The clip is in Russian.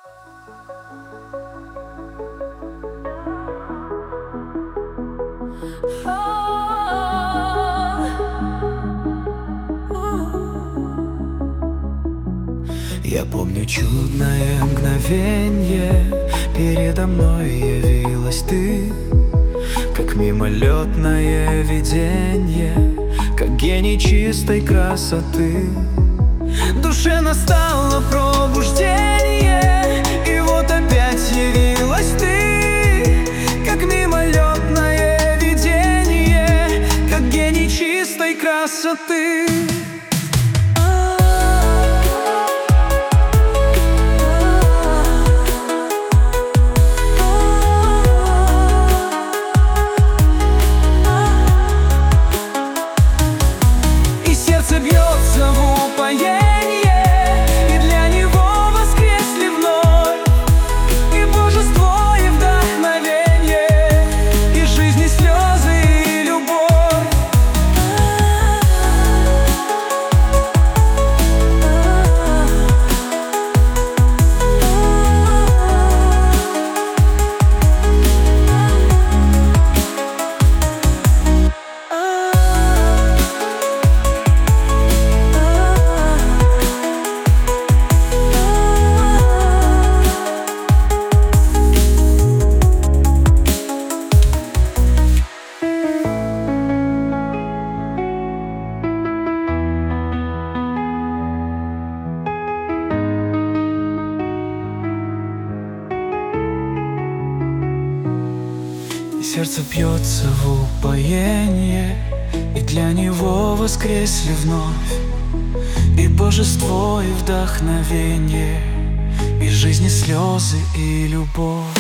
Я помню чудное мгновенье, передо мной явилась ты, как мимолетное видение, как гений чистой красоты. Душе настало пробуждение, и вот опять явилась ты, как мимолетное видение, как гений чистой красоты. Бьется в упоенье, и для него воскресли вновь и божество, и вдохновенье, и жизни слезы, и любовь. Сердце бьется в упоенье, и для него воскресли вновь и божество, и вдохновенье, и жизни слезы, и любовь.